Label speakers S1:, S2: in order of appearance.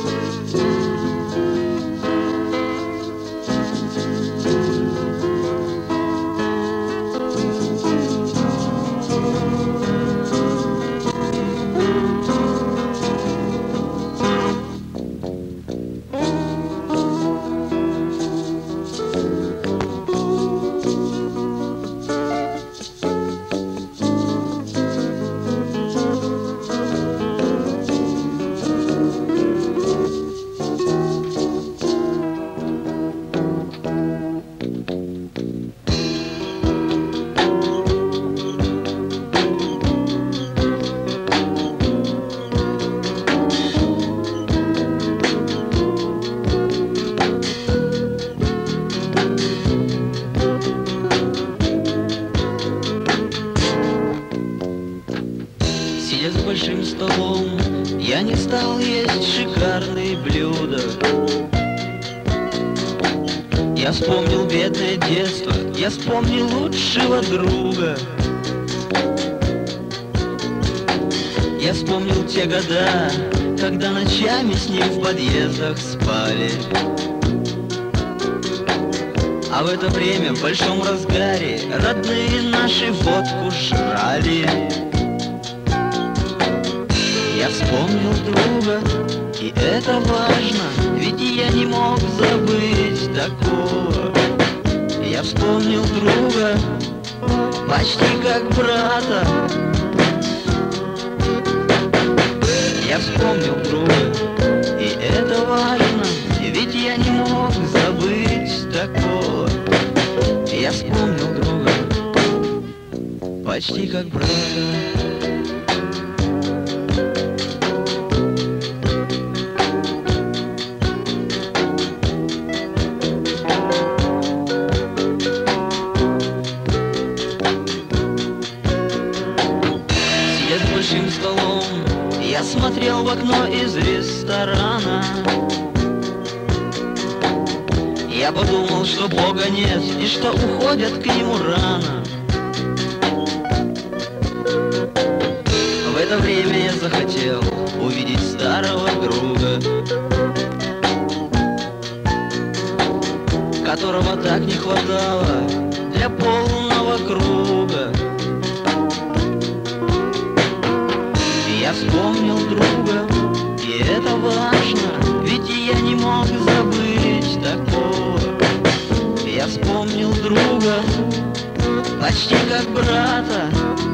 S1: Большим столом я не стал есть шикарные блюда. Я вспомнил бедное детство, я вспомнил лучшего друга. Я вспомнил те года, когда ночами с ним в подъездах спали. А в это время в большом разгаре родные наши водку жрали. Я вспомнил друга, и это важно, ведь я не мог забыть такого. Я вспомнил друга, почти как брата. Я вспомнил друга, и это важно, ведь я не мог забыть такого. Я вспомнил друга, почти как брата. Большим столом я смотрел в окно из ресторана. Я подумал, что Бога нет и что уходят к нему рано. В это время я захотел увидеть старого друга, которого так не хватало для полного круга. Я вспомнил друга, и это важно, ведь я не мог забыть такого. Я вспомнил друга, почти как брата.